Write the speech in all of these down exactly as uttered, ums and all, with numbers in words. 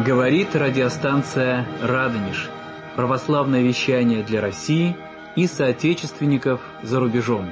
Говорит радиостанция «Радонеж». Православное вещание для России и соотечественников за рубежом.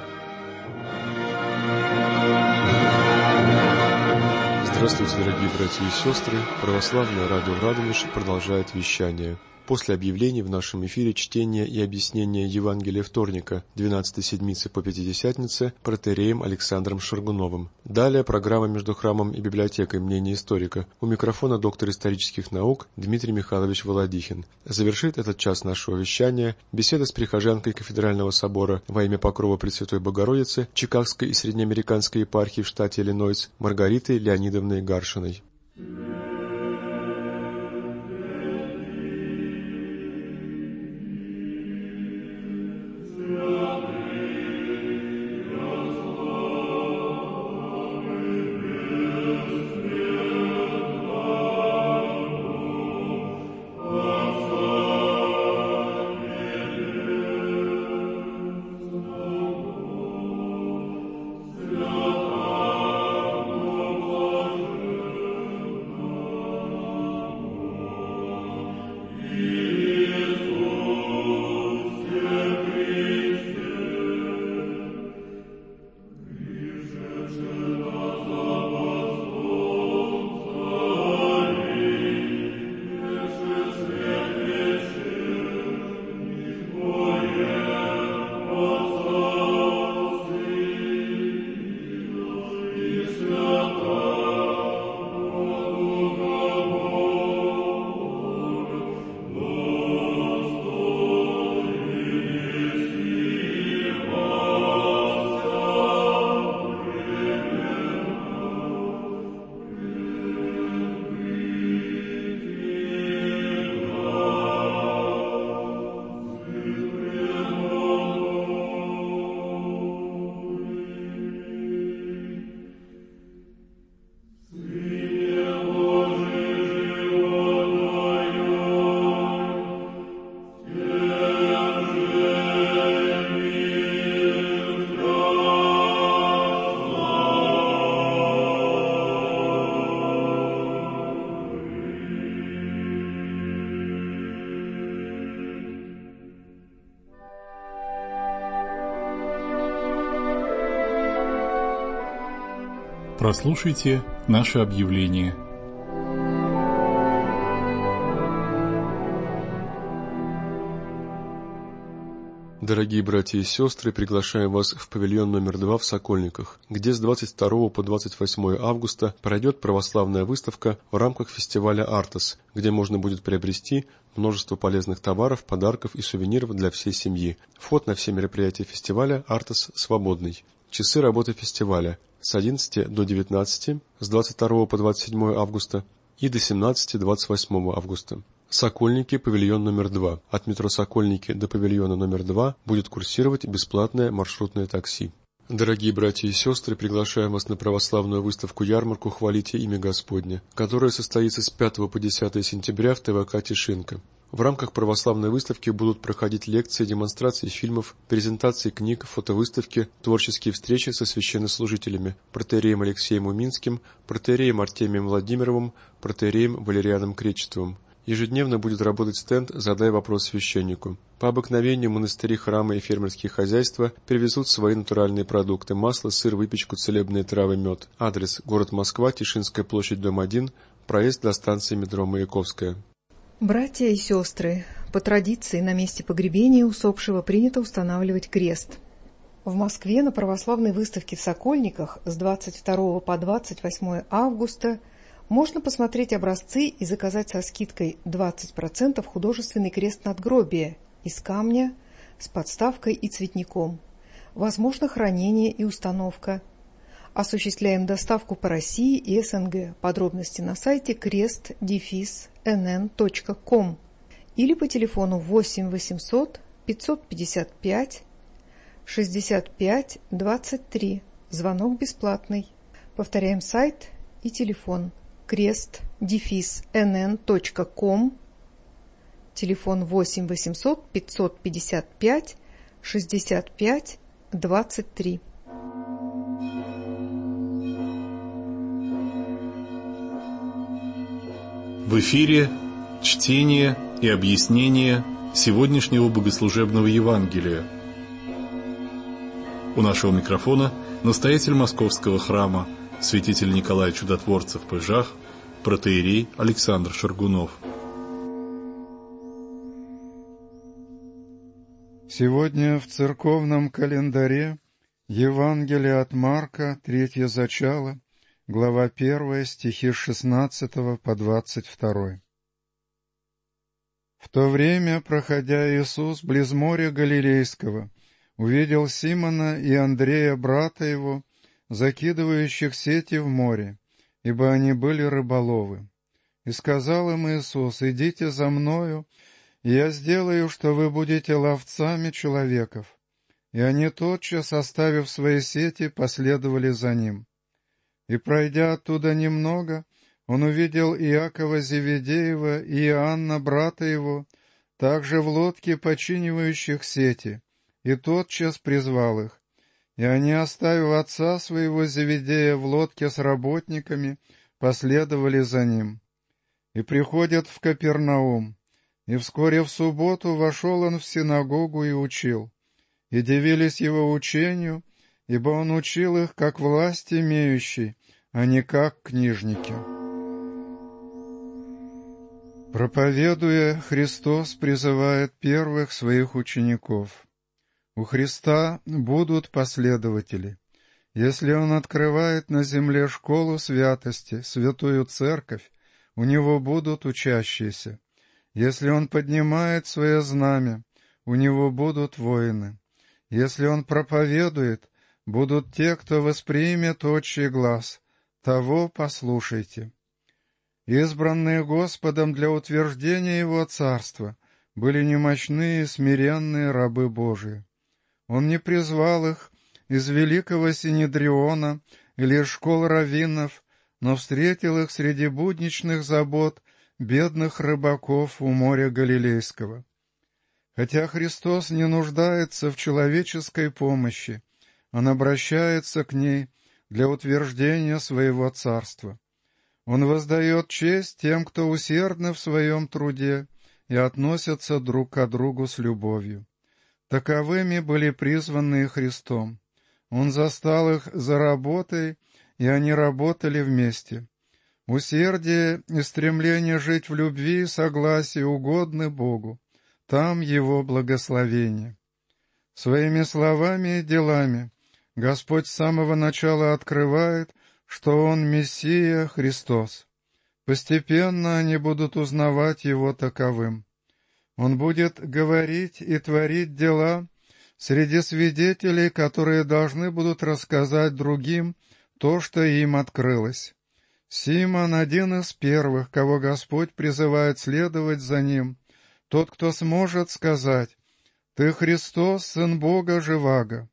Здравствуйте, дорогие братья и сестры! Православное радио «Радонеж» продолжает вещание. После объявлений в нашем эфире чтение и объяснение Евангелия вторника, двенадцатой седмицы по Пятидесятнице, протоиереем Александром Шаргуновым. Далее программа между храмом и библиотекой «Мнение историка». У микрофона доктор исторических наук Дмитрий Михайлович Володихин. Завершит этот час нашего вещания беседа с прихожанкой Кафедрального собора во имя Покрова Пресвятой Богородицы Чикагской и Среднеамериканской епархии в штате Иллинойс Маргаритой Леонидовной Гаршиной. Прослушайте наше объявление. Дорогие братья и сестры, приглашаем вас в павильон номер два в Сокольниках, где с двадцать второго по двадцать восьмое августа пройдет православная выставка в рамках фестиваля «Артос», где можно будет приобрести множество полезных товаров, подарков и сувениров для всей семьи. Вход на все мероприятия фестиваля «Артос» свободный. Часы работы фестиваля с одиннадцати до девятнадцати, с двадцать второго по двадцать седьмое августа и до семнадцати двадцать восьмого августа. Сокольники, павильон номер два. От метро Сокольники до павильона номер два будет курсировать бесплатное маршрутное такси. Дорогие братья и сестры, приглашаем вас на православную выставку-ярмарку «Хвалите имя Господне», которая состоится с пятого по десятое сентября в ТВК «Тишинка». В рамках православной выставки будут проходить лекции, демонстрации фильмов, презентации книг, фотовыставки, творческие встречи со священнослужителями, протоиереем Алексеем Уминским, протоиереем Артемием Владимировым, протоиереем Валерианом Кречетовым. Ежедневно будет работать стенд «Задай вопрос священнику». По обыкновению монастыри, храмы и фермерские хозяйства привезут свои натуральные продукты – масло, сыр, выпечку, целебные травы, мед. Адрес – город Москва, Тишинская площадь, дом один, проезд до станции метро Маяковская. Братья и сестры, по традиции на месте погребения усопшего принято устанавливать крест. В Москве на православной выставке в Сокольниках с двадцать второго по двадцать восьмое августа можно посмотреть образцы и заказать со скидкой двадцать процентов художественный крест надгробия из камня с подставкой и цветником. Возможно хранение и установка. Осуществляем доставку по России и СНГ. Подробности на сайте крест дефис эн эн точка ком или по телефону восемь восемьсот пятьсот пятьдесят пять шестьдесят пять двадцать три. Звонок бесплатный. Повторяем сайт и телефон крест дефис эн эн точка ком, телефон восемь восемьсот пятьсот пятьдесят пять шестьдесят пять двадцать три. В эфире чтение и объяснение сегодняшнего богослужебного Евангелия. У нашего микрофона настоятель Московского храма, святитель Николай Чудотворцев Пыжах, протоиерей Александр Шаргунов. Сегодня в церковном календаре Евангелие от Марка, третье зачало, глава первая, стихи с шестнадцатого по двадцать второй. В то время, проходя Иисус близ моря Галилейского, увидел Симона и Андрея, брата его, закидывающих сети в море, ибо они были рыболовы. И сказал им Иисус: «Идите за мною, и я сделаю, что вы будете ловцами человеков». И они тотчас, оставив свои сети, последовали за ним. И, пройдя оттуда немного, он увидел Иакова Зеведеева и Иоанна, брата его, также в лодке починивающих сети, и тотчас призвал их. И они, оставив отца своего Зеведея в лодке с работниками, последовали за ним. И приходят в Капернаум, и вскоре в субботу вошел он в синагогу и учил. И дивились его учению, ибо он учил их, как власть имеющий, а не как книжники. Проповедуя, Христос призывает первых своих учеников. У Христа будут последователи. Если Он открывает на земле школу святости, святую церковь, у Него будут учащиеся. Если Он поднимает свое знамя, у Него будут воины. Если Он проповедует, будут те, кто воспримет отчий глас. Того послушайте. Избранные Господом для утверждения Его царства были немощные и смиренные рабы Божии. Он не призвал их из великого синедриона или из школ раввинов, но встретил их среди будничных забот бедных рыбаков у моря Галилейского. Хотя Христос не нуждается в человеческой помощи, Он обращается к ней для утверждения Своего царства. Он воздает честь тем, кто усердны в своем труде и относятся друг к другу с любовью. Таковыми были призванные Христом. Он застал их за работой, и они работали вместе. Усердие и стремление жить в любви и согласии угодны Богу. Там Его благословение. Своими словами и делами Господь с самого начала открывает, что Он Мессия Христос. Постепенно они будут узнавать Его таковым. Он будет говорить и творить дела среди свидетелей, которые должны будут рассказать другим то, что им открылось. Симон — один из первых, кого Господь призывает следовать за Ним, тот, кто сможет сказать: «Ты Христос, Сын Бога Живаго».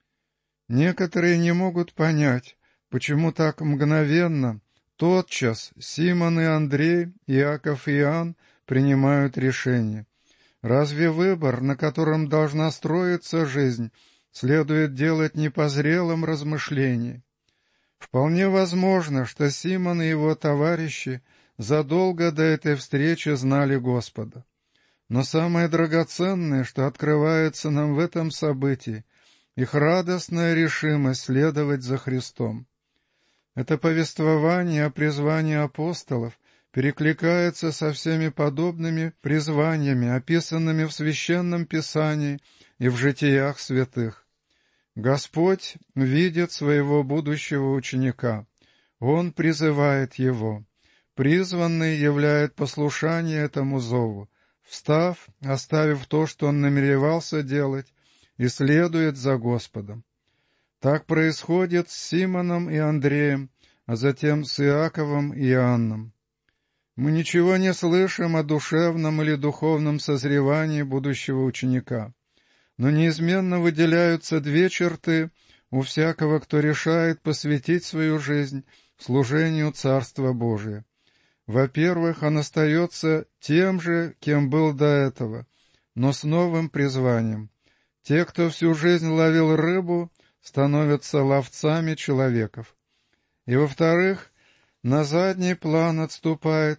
Некоторые не могут понять, почему так мгновенно, тотчас Симон и Андрей, Иаков и Иоанн принимают решение. Разве выбор, на котором должна строиться жизнь, следует делать не по зрелом размышлении? Вполне возможно, что Симон и его товарищи задолго до этой встречи знали Господа. Но самое драгоценное, что открывается нам в этом событии, их радостная решимость следовать за Христом. Это повествование о призвании апостолов перекликается со всеми подобными призваниями, описанными в Священном Писании и в житиях святых. Господь видит своего будущего ученика. Он призывает его. Призванный являет послушание этому зову, встав, оставив то, что он намеревался делать, и следует за Господом. Так происходит с Симоном и Андреем, а затем с Иаковом и Иоанном. Мы ничего не слышим о душевном или духовном созревании будущего ученика, но неизменно выделяются две черты у всякого, кто решает посвятить свою жизнь служению Царства Божия. Во-первых, он остается тем же, кем был до этого, но с новым призванием. Те, кто всю жизнь ловил рыбу, становятся ловцами человеков. И, во-вторых, на задний план отступает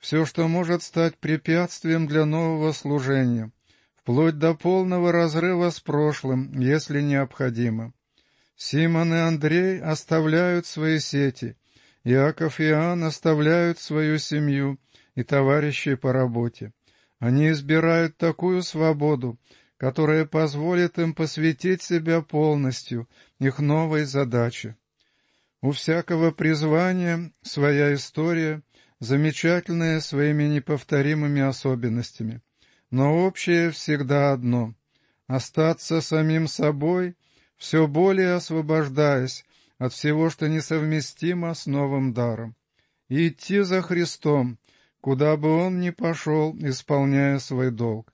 все, что может стать препятствием для нового служения, вплоть до полного разрыва с прошлым, если необходимо. Симон и Андрей оставляют свои сети, Иаков и Иоанн оставляют свою семью и товарищей по работе. Они избирают такую свободу, которая позволит им посвятить себя полностью их новой задаче. У всякого призвания своя история, замечательная своими неповторимыми особенностями, но общее всегда одно — остаться самим собой, все более освобождаясь от всего, что несовместимо с новым даром, и идти за Христом, куда бы он ни пошел, исполняя свой долг.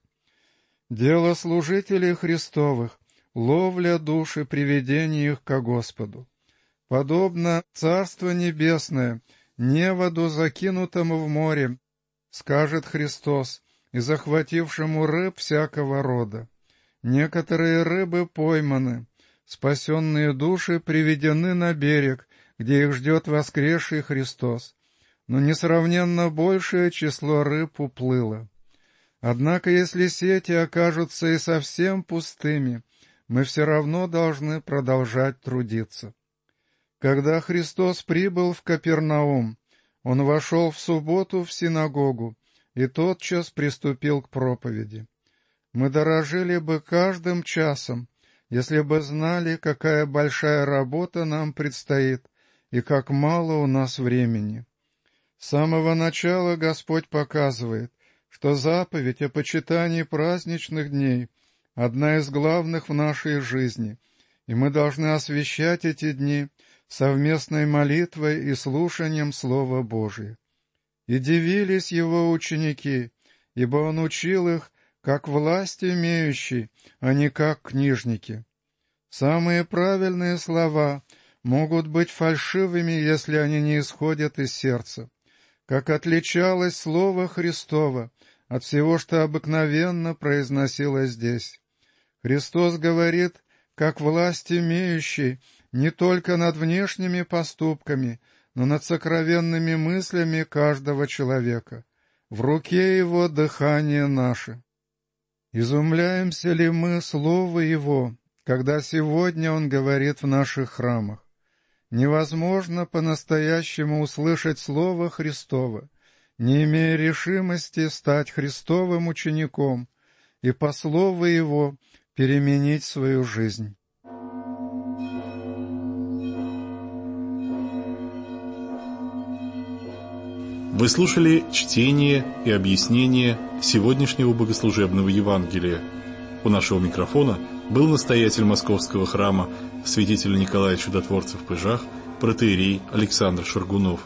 Дело служителей Христовых — ловля душ и приведение их ко Господу. Подобно Царство Небесное неводу, закинутому в море, скажет Христос, и захватившему рыб всякого рода. Некоторые рыбы пойманы, спасенные души приведены на берег, где их ждет воскресший Христос, но несравненно большее число рыб уплыло. Однако, если сети окажутся и совсем пустыми, мы все равно должны продолжать трудиться. Когда Христос прибыл в Капернаум, Он вошел в субботу в синагогу и тотчас приступил к проповеди. Мы дорожили бы каждым часом, если бы знали, какая большая работа нам предстоит и как мало у нас времени. С самого начала Господь показывает, что заповедь о почитании праздничных дней — одна из главных в нашей жизни, и мы должны освящать эти дни совместной молитвой и слушанием Слова Божия. И дивились Его ученики, ибо Он учил их, как власть имеющий, а не как книжники. Самые правильные слова могут быть фальшивыми, если они не исходят из сердца. Как отличалось Слово Христово от всего, что обыкновенно произносилось здесь. Христос говорит, как власть имеющий, не только над внешними поступками, но над сокровенными мыслями каждого человека. В руке Его дыхание наше. Изумляемся ли мы Слову Его, когда сегодня Он говорит в наших храмах? Невозможно по-настоящему услышать Слово Христово, не имея решимости стать Христовым учеником и по Слову Его переменить свою жизнь. Вы слушали чтение и объяснение сегодняшнего богослужебного Евангелия. У нашего микрофона был настоятель Московского храма святителя Николая Чудотворца в Пыжах, протоиерей Александр Шаргунов.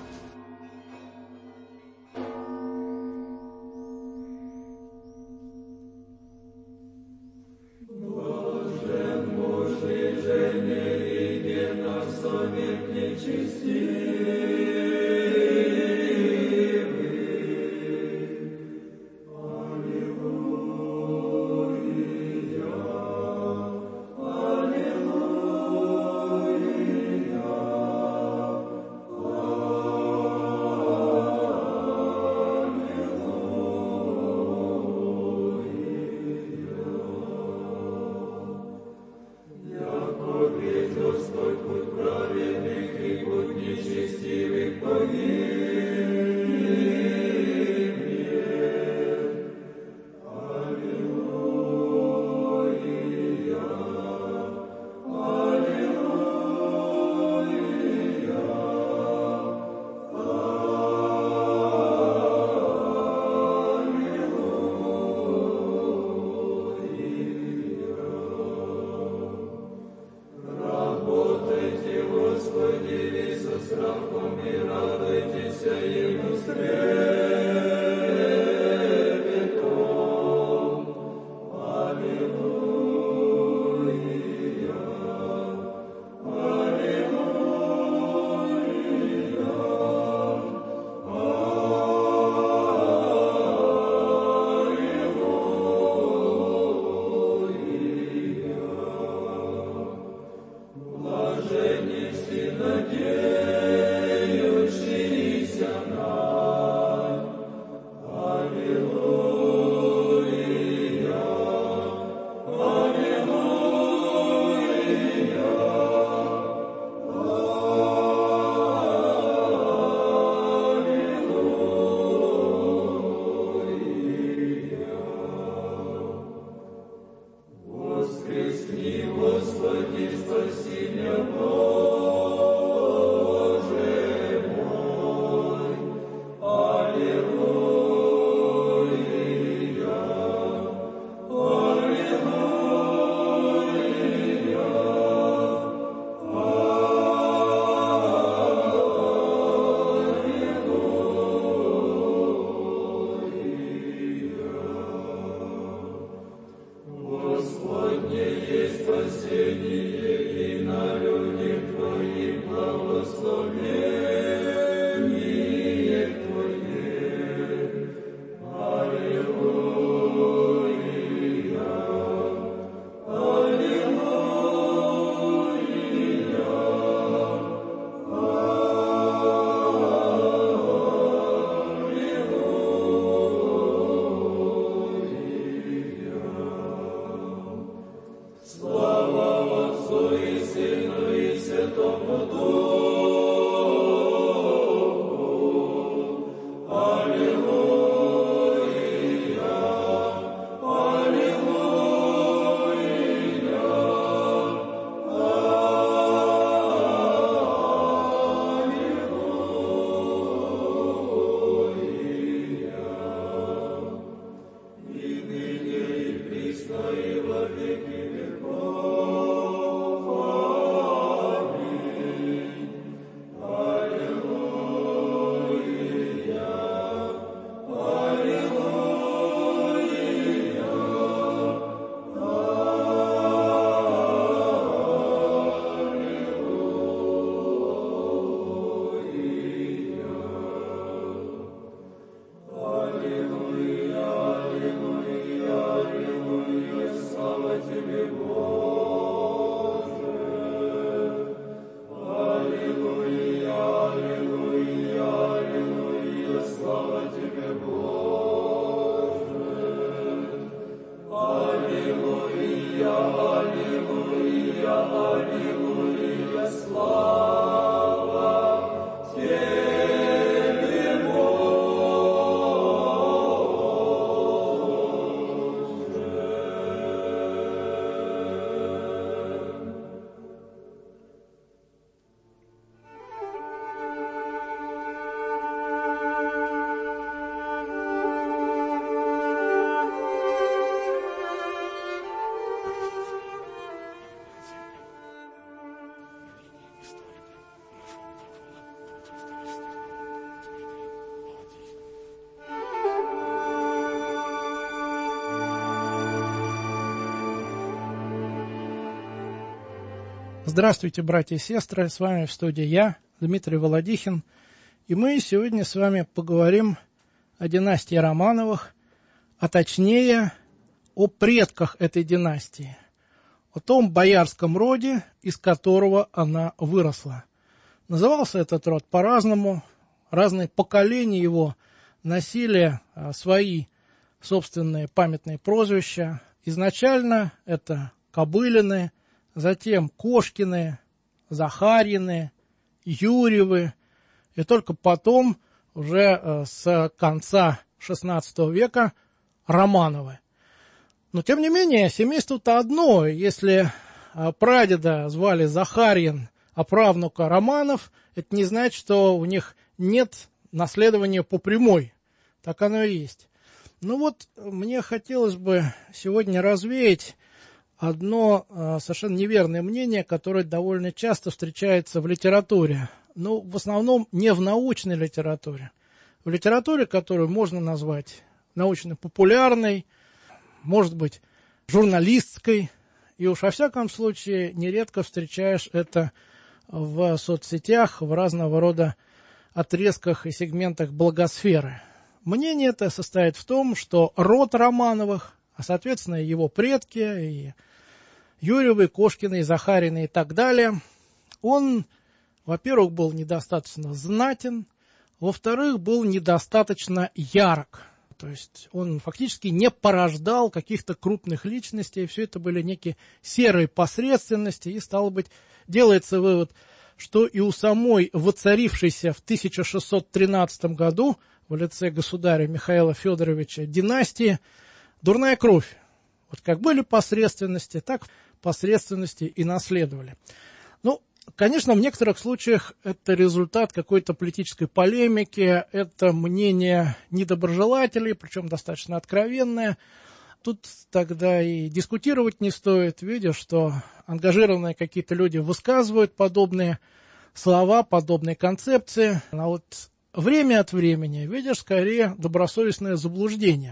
Страхом и радуйтесь, Здравствуйте, братья и сестры, с вами в студии я, Дмитрий Володихин, и мы сегодня с вами поговорим о династии Романовых, а точнее о предках этой династии, о том боярском роде, из которого она выросла. Назывался этот род по-разному, разные поколения его носили свои собственные памятные прозвища. Изначально это Кобылины, затем Кошкины, Захарьины, Юрьевы, и только потом, уже с конца шестнадцатого века, Романовы. Но, тем не менее, семейство-то одно. Если прадеда звали Захарьин, а правнука Романов, это не значит, что у них нет наследования по прямой. Так оно и есть. Ну вот, мне хотелось бы сегодня развеять одно э, совершенно неверное мнение, которое довольно часто встречается в литературе. Ну, в основном не в научной литературе. В литературе, которую можно назвать научно-популярной, может быть, журналистской. И уж во всяком случае нередко встречаешь это в соцсетях, в разного рода отрезках и сегментах благосферы. Мнение это состоит в том, что род Романовых, а соответственно его предки, и Юрьевы, Кошкины, Захарины и так далее, он, во-первых, был недостаточно знатен, во-вторых, был недостаточно ярок. То есть он фактически не порождал каких-то крупных личностей, все это были некие серые посредственности, и, стало быть, делается вывод, что и у самой воцарившейся в тысяча шестьсот тринадцатом году в лице государя Михаила Федоровича династии дурная кровь. Вот как были посредственности, так посредственности и наследовали. Ну, конечно, в некоторых случаях это результат какой-то политической полемики, это мнение недоброжелателей, причем достаточно откровенное. Тут тогда и дискутировать не стоит, видя, что ангажированные какие-то люди высказывают подобные слова, подобные концепции. А вот время от времени видишь скорее добросовестное заблуждение.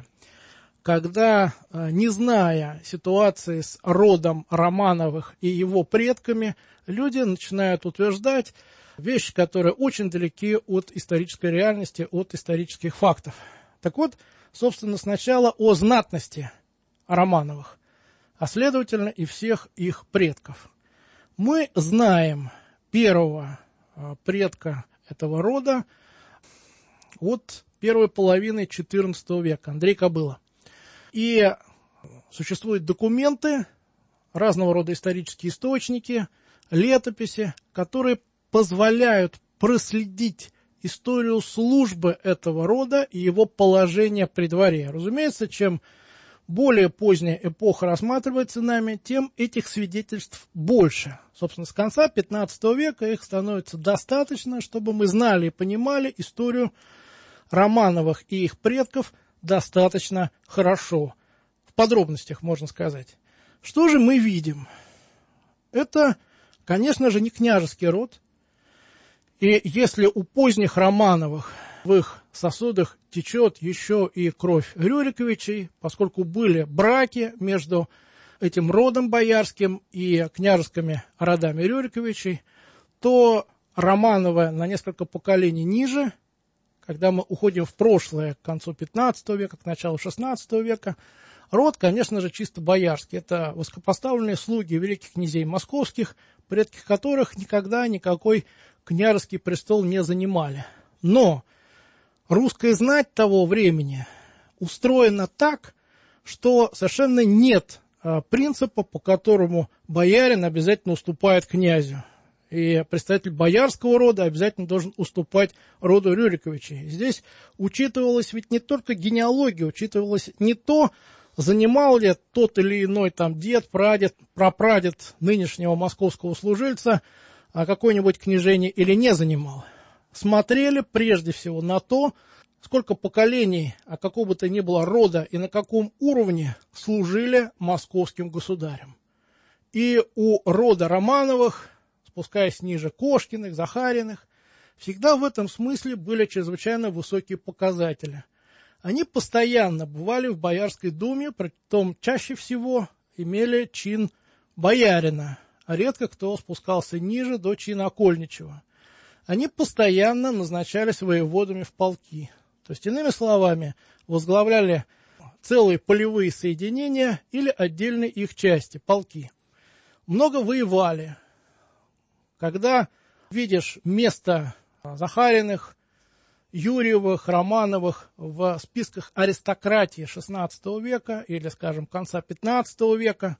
Когда, не зная ситуации с родом Романовых и его предками, люди начинают утверждать вещи, которые очень далеки от исторической реальности, от исторических фактов. Так вот, собственно, сначала о знатности Романовых, а следовательно и всех их предков. Мы знаем первого предка этого рода от первой половины четырнадцатого века, Андрей Кобыла. И существуют документы, разного рода исторические источники, летописи, которые позволяют проследить историю службы этого рода и его положения при дворе. Разумеется, чем более поздняя эпоха рассматривается нами, тем этих свидетельств больше. Собственно, с конца пятнадцатого века их становится достаточно, чтобы мы знали и понимали историю Романовых и их предков достаточно хорошо. В подробностях, можно сказать. Что же мы видим? Это, конечно же, не княжеский род. И если у поздних Романовых в их сосудах течет еще и кровь Рюриковичей, поскольку были браки между этим родом боярским и княжескими родами Рюриковичей, то Романовы на несколько поколений ниже, когда мы уходим в прошлое, к концу пятнадцатого века, к началу шестнадцатого века, род, конечно же, чисто боярский. Это высокопоставленные слуги великих князей московских, предки которых никогда никакой княжеский престол не занимали. Но русская знать того времени устроена так, что совершенно нет а, принципа, по которому боярин обязательно уступает князю. И представитель боярского рода обязательно должен уступать роду Рюриковичей. Здесь учитывалась ведь не только генеалогия, учитывалось не то, занимал ли тот или иной там дед, прадед, прапрадед нынешнего московского служильца а какое-нибудь княжение или не занимал. Смотрели прежде всего на то, сколько поколений, а какого бы то ни было рода и на каком уровне служили московским государям. И у рода Романовых, спускаясь ниже Кошкиных, Захариных, всегда в этом смысле были чрезвычайно высокие показатели. Они постоянно бывали в Боярской думе, притом чаще всего имели чин боярина, а редко кто спускался ниже до чина окольничего. Они постоянно назначались воеводами в полки. То есть, иными словами, возглавляли целые полевые соединения или отдельные их части, полки. Много воевали. Когда видишь место Захариных, Юрьевых, Романовых в списках аристократии шестнадцатого века или, скажем, конца пятнадцатого века,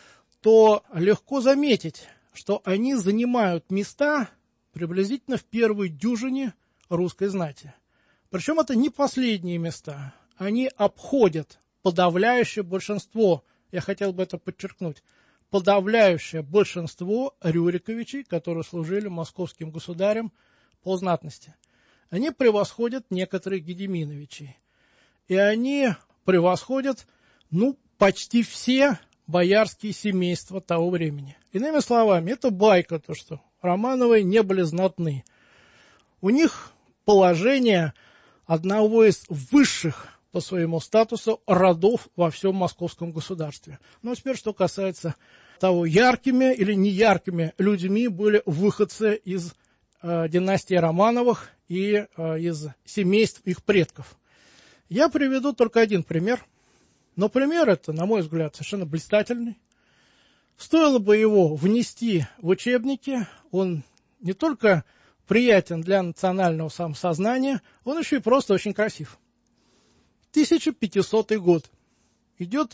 то легко заметить, что они занимают места приблизительно в первой дюжине русской знати. Причем это не последние места. Они обходят подавляющее большинство, я хотел бы это подчеркнуть, подавляющее большинство Рюриковичей, которые служили московским государем по знатности. Они превосходят некоторых Гедеминовичей. И они превосходят, ну, почти все боярские семейства того времени. Иными словами, это байка, то, что Романовы не были знатны. У них положение одного из высших по своему статусу родов во всем московском государстве. Ну, а теперь, что касается того, яркими или неяркими людьми были выходцы из э, династии Романовых и э, из семейств их предков. Я приведу только один пример, но пример это, на мой взгляд, совершенно блистательный. Стоило бы его внести в учебники, он не только приятен для национального самосознания, он еще и просто очень красив. тысяча пятисотый год. Идет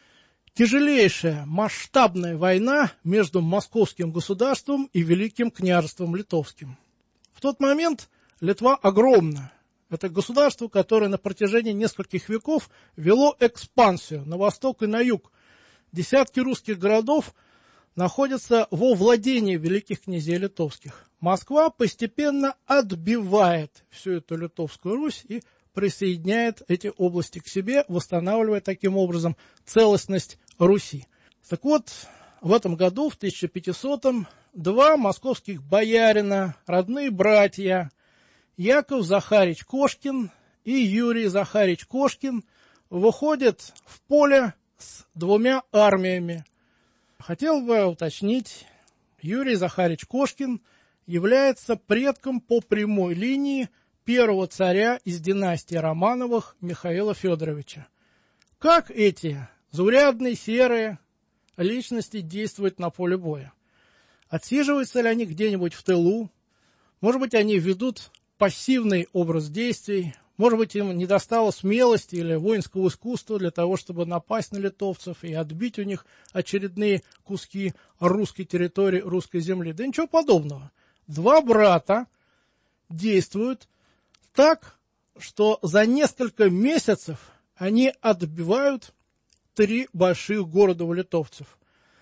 тяжелейшая масштабная война между московским государством и Великим княжеством Литовским. В тот момент Литва огромна. Это государство, которое на протяжении нескольких веков вело экспансию на восток и на юг. Десятки русских городов находятся во владении великих князей литовских. Москва постепенно отбивает всю эту Литовскую Русь и присоединяет эти области к себе, восстанавливая таким образом целостность Руси. Так вот, в этом году, в тысяча пятисотом, два московских боярина, родные братья, Яков Захарич Кошкин и Юрий Захарич Кошкин, выходят в поле с двумя армиями. Хотел бы уточнить, Юрий Захарич Кошкин является предком по прямой линии первого царя из династии Романовых Михаила Федоровича. Как эти заурядные серые личности действуют на поле боя? Отсиживаются ли они где-нибудь в тылу? Может быть, они ведут пассивный образ действий? Может быть, им не достало смелости или воинского искусства для того, чтобы напасть на литовцев и отбить у них очередные куски русской территории, русской земли? Да ничего подобного. Два брата действуют так, что за несколько месяцев они отбивают три больших города у литовцев.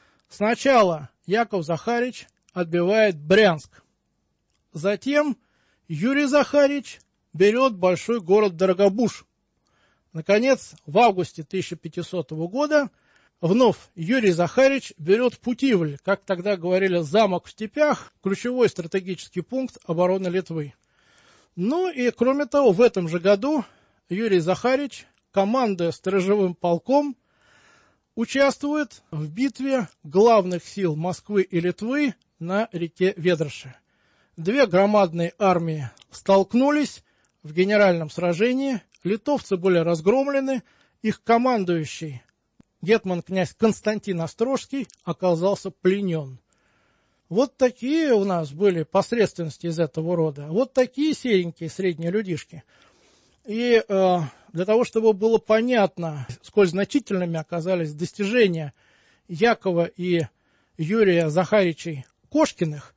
Сначала Яков Захарич отбивает Брянск. Затем Юрий Захарич берет большой город Дорогобуж. Наконец, в августе тысяча пятисотого года вновь Юрий Захарич берет Путивль, как тогда говорили, замок в степях, ключевой стратегический пункт обороны Литвы. Ну и, кроме того, в этом же году Юрий Захарич, командуя сторожевым полком, участвует в битве главных сил Москвы и Литвы на реке Ведраше. Две громадные армии столкнулись в генеральном сражении, литовцы были разгромлены, их командующий, гетман-князь Константин Острожский, оказался пленен. Вот такие у нас были посредственности из этого рода, вот такие серенькие средние людишки. И э, для того, чтобы было понятно, сколь значительными оказались достижения Якова и Юрия Захаричей Кошкиных,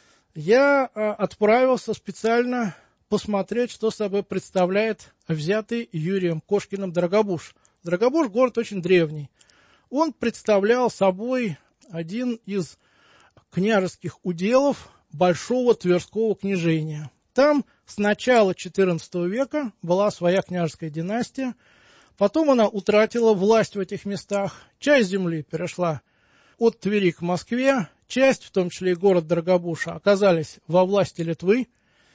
я э, отправился специально посмотреть, что собой представляет взятый Юрием Кошкиным Дорогобуж. Дорогобуж – город очень древний. Он представлял собой один из княжеских уделов Большого Тверского княжения. Там с начала четырнадцатого века была своя княжеская династия, потом она утратила власть в этих местах, часть земли перешла от Твери к Москве, часть, в том числе и город Дорогобуж, оказались во власти Литвы,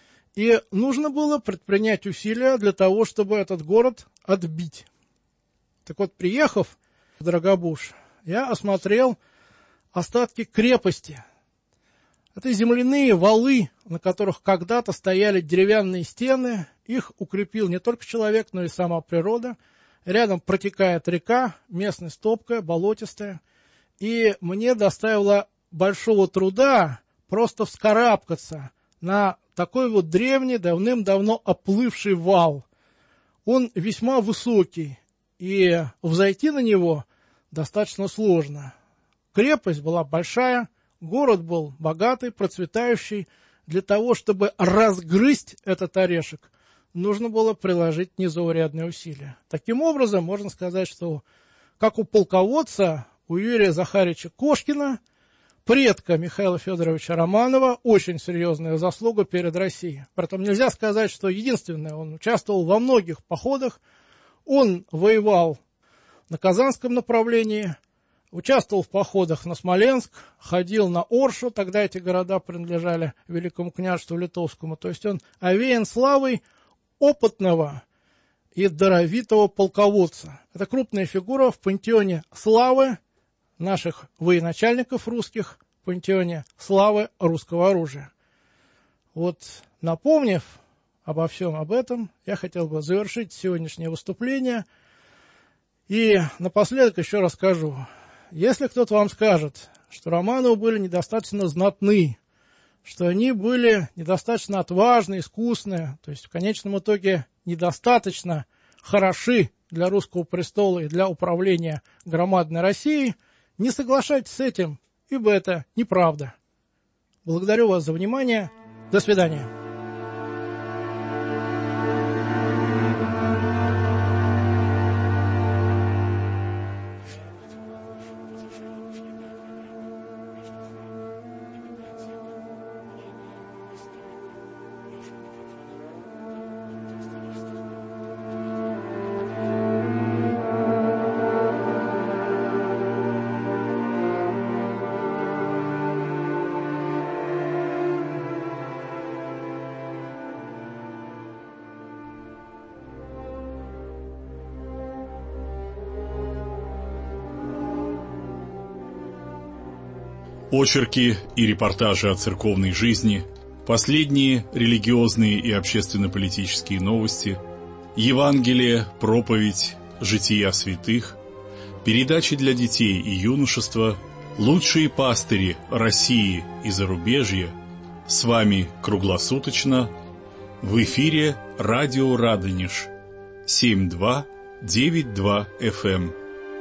и нужно было предпринять усилия для того, чтобы этот город отбить. Так вот, приехав в Дорогобуж, я осмотрел остатки крепости. Это земляные валы, на которых когда-то стояли деревянные стены. Их укрепил не только человек, но и сама природа. Рядом протекает река, местность топкая, болотистая. И мне доставило большого труда просто вскарабкаться на такой вот древний, давным-давно оплывший вал. Он весьма высокий, и взойти на него достаточно сложно. Крепость была большая, город был богатый, процветающий. Для того, чтобы разгрызть этот орешек, нужно было приложить незаурядные усилия. Таким образом, можно сказать, что как у полководца, у Юрия Захарьевича Кошкина, предка Михаила Федоровича Романова, очень серьезная заслуга перед Россией. Притом нельзя сказать, что единственное, он участвовал во многих походах, он воевал на Казанском направлении, участвовал в походах на Смоленск, ходил на Оршу, тогда эти города принадлежали Великому княжеству Литовскому. То есть он овеян славой опытного и даровитого полководца. Это крупная фигура в пантеоне славы наших военачальников русских, в пантеоне славы русского оружия. Вот, напомнив обо всем об этом, я хотел бы завершить сегодняшнее выступление. И напоследок еще расскажу. Если кто-то вам скажет, что Романовы были недостаточно знатны, что они были недостаточно отважны, искусны, то есть в конечном итоге недостаточно хороши для русского престола и для управления громадной Россией, не соглашайтесь с этим, ибо это неправда. Благодарю вас за внимание. До свидания. Очерки и репортажи о церковной жизни, последние религиозные и общественно-политические новости, Евангелие, проповедь, жития святых, передачи для детей и юношества, лучшие пастыри России и зарубежья. С вами круглосуточно в эфире радио Радонеж семь два девять два эф эм.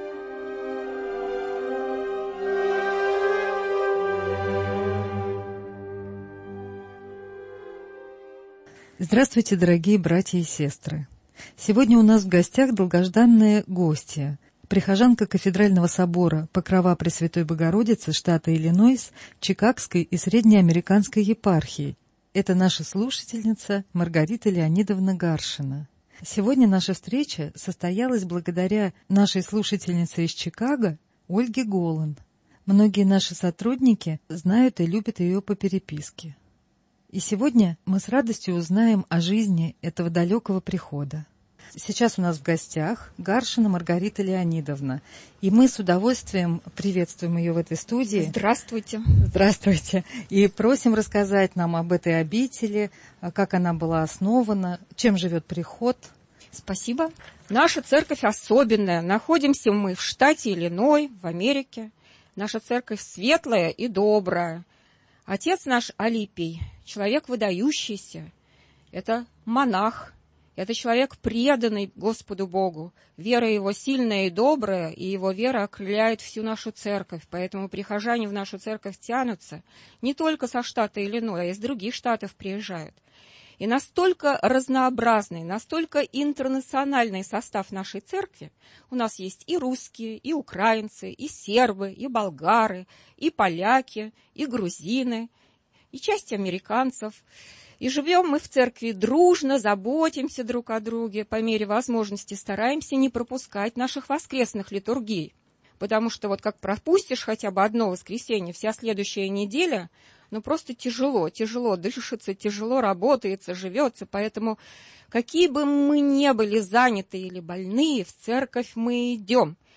Здравствуйте, дорогие братья и сестры! Сегодня у нас в гостях долгожданная гостья, прихожанка кафедрального собора Покрова Пресвятой Богородицы штата Иллинойс, Чикагской и Среднеамериканской епархии. Это наша слушательница Маргарита Леонидовна Гаршина. Сегодня наша встреча состоялась благодаря нашей слушательнице из Чикаго Ольге Голан. Многие наши сотрудники знают и любят ее по переписке. И сегодня мы с радостью узнаем о жизни этого далекого прихода. Сейчас у нас в гостях Гаршина Маргарита Леонидовна, и мы с удовольствием приветствуем ее в этой студии. Здравствуйте. Здравствуйте. И просим рассказать нам об этой обители, как она была основана, чем живет приход. Спасибо. Наша церковь особенная. Находимся мы в штате Иллиной, в Америке. Наша церковь светлая и добрая. Отец наш Алипий, человек выдающийся, это монах, это человек преданный Господу Богу. Вера его сильная и добрая, и его вера окрыляет всю нашу церковь. Поэтому прихожане в нашу церковь тянутся не только со штата Иллиной, а из других штатов приезжают. И настолько разнообразный, настолько интернациональный состав нашей церкви. У нас есть и русские, и украинцы, и сербы, и болгары, и поляки, и грузины, и часть американцев. И живем мы в церкви дружно, заботимся друг о друге, по мере возможности стараемся не пропускать наших воскресных литургий. Потому что вот как пропустишь хотя бы одно воскресенье, вся следующая неделя, ну просто тяжело, тяжело дышится, тяжело работается, живется. Поэтому какие бы мы ни были заняты или больные, в церковь мы идем.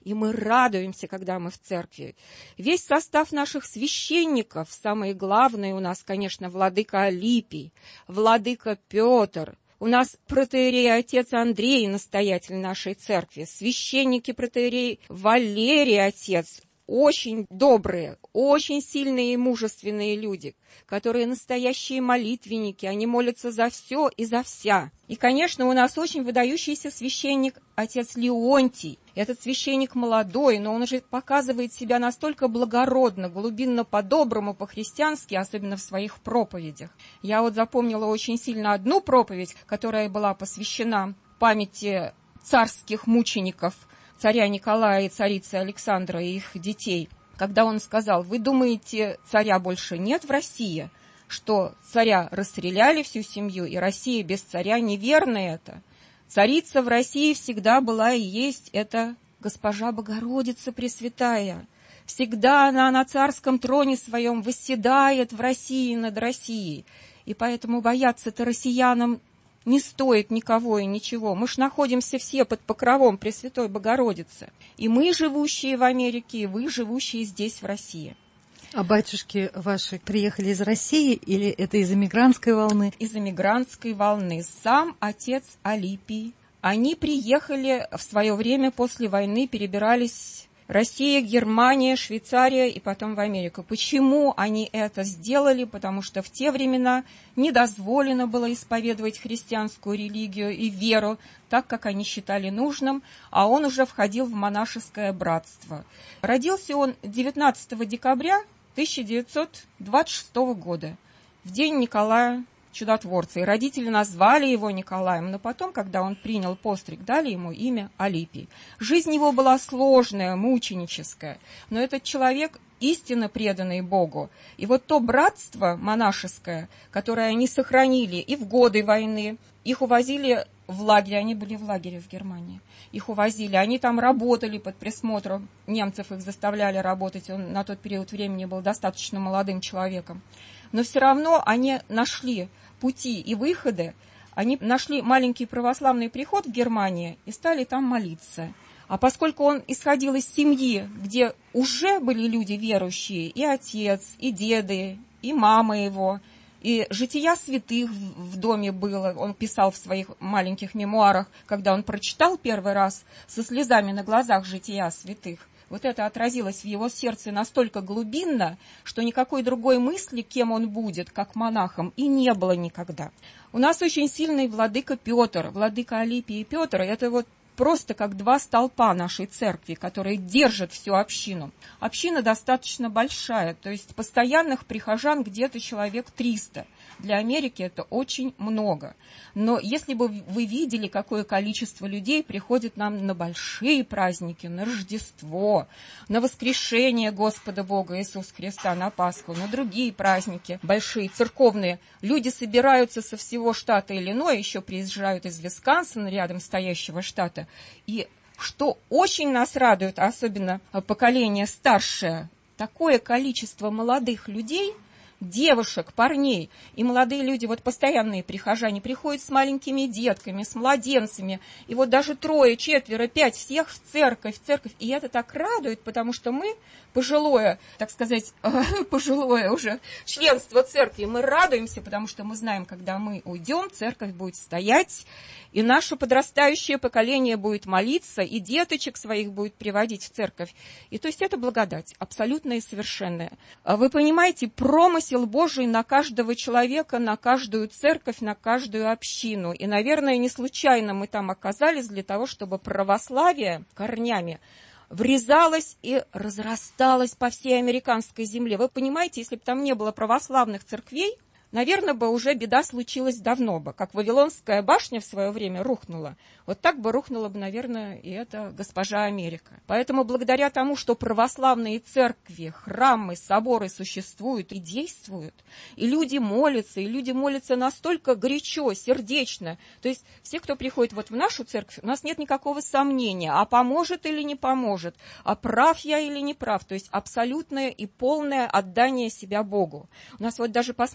И мы радуемся, когда мы в церкви. Весь состав наших священников, самые главные у нас, конечно, владыка Алипий, владыка Петр, у нас протоиерей отец Андрей, настоятель нашей церкви, священники протоиерей Валерий отец, очень добрые, очень сильные и мужественные люди, которые настоящие молитвенники, они молятся за все и за вся. И, конечно, у нас очень выдающийся священник отец Леонтий. Этот священник молодой, но он уже показывает себя настолько благородно, глубинно по-доброму, по-христиански, особенно в своих проповедях. Я вот запомнила очень сильно одну проповедь, которая была посвящена памяти царских мучеников, царя Николая и царицы Александра и их детей, когда он сказал: вы думаете, царя больше нет в России, что царя расстреляли всю семью, и Россия без царя? Неверно это. Царица в России всегда была и есть, это госпожа Богородица Пресвятая. Всегда она на царском троне своем восседает в России над Россией. И поэтому бояться-то россиянам не стоит никого и ничего. Мы ж находимся все под покровом Пресвятой Богородицы. И мы, живущие в Америке, и вы, живущие здесь, в России. А батюшки ваши приехали из России или это из эмигрантской волны? Из эмигрантской волны. Сам отец Алипий. Они приехали в свое время после войны, перебирались Россия, Германия, Швейцария и потом в Америку. Почему они это сделали? Потому что в те времена не дозволено было исповедовать христианскую религию и веру так, как они считали нужным, а он уже входил в монашеское братство. Родился он девятнадцатого декабря тысяча девятьсот двадцать шестого года, в день Николая Чудотворца. И родители назвали его Николаем, но потом, когда он принял постриг, дали ему имя Алипий. Жизнь его была сложная, мученическая, но этот человек истинно преданный Богу. И вот то братство монашеское, которое они сохранили и в годы войны, их увозили в лагерь, они были в лагере в Германии, их увозили, они там работали под присмотром немцев, их заставляли работать, он на тот период времени был достаточно молодым человеком. Но все равно они нашли пути и выходы, они нашли маленький православный приход в Германии и стали там молиться. А поскольку он исходил из семьи, где уже были люди верующие, и отец, и деды, и мама его, и жития святых в доме было, он писал в своих маленьких мемуарах, когда он прочитал первый раз со слезами на глазах жития святых, вот это отразилось в его сердце настолько глубинно, что никакой другой мысли, кем он будет, как монахом, и не было никогда. У нас очень сильный владыка Петр, владыка Алипий и Петр, это вот просто как два столпа нашей церкви, которые держат всю общину. Община достаточно большая, то есть постоянных прихожан где-то человек триста. Для Америки это очень много. Но если бы вы видели, какое количество людей приходит нам на большие праздники, на Рождество, на воскрешение Господа Бога Иисуса Христа, на Пасху, на другие праздники большие, церковные, люди собираются со всего штата Иллинойс, еще приезжают из Висконсина, рядом стоящего штата. И что очень нас радует, особенно поколение старшее, такое количество молодых людей, девушек, парней, и молодые люди, вот постоянные прихожане, приходят с маленькими детками, с младенцами, и вот даже трое, четверо, пять, всех в церковь, в церковь, и это так радует, потому что мы, пожилое, так сказать, пожилое уже членство церкви, мы радуемся, потому что мы знаем, когда мы уйдем, церковь будет стоять, и наше подрастающее поколение будет молиться, и деточек своих будет приводить в церковь. И то есть это благодать, абсолютная и совершенная. Вы понимаете, промысел Божий на каждого человека, на каждую церковь, на каждую общину. И, наверное, не случайно мы там оказались для того, чтобы православие корнями врезалось и разрасталось по всей американской земле. Вы понимаете, если бы там не было православных церквей, наверное, бы уже беда случилась давно бы, как Вавилонская башня в свое время рухнула. Вот так бы рухнула бы, наверное, и эта госпожа Америка. Поэтому благодаря тому, что православные церкви, храмы, соборы существуют и действуют, и люди молятся, и люди молятся настолько горячо, сердечно. То есть все, кто приходит вот в нашу церковь, у нас нет никакого сомнения, а поможет или не поможет, а прав я или не прав. То есть абсолютное и полное отдание себя Богу. У нас вот даже посмотришь на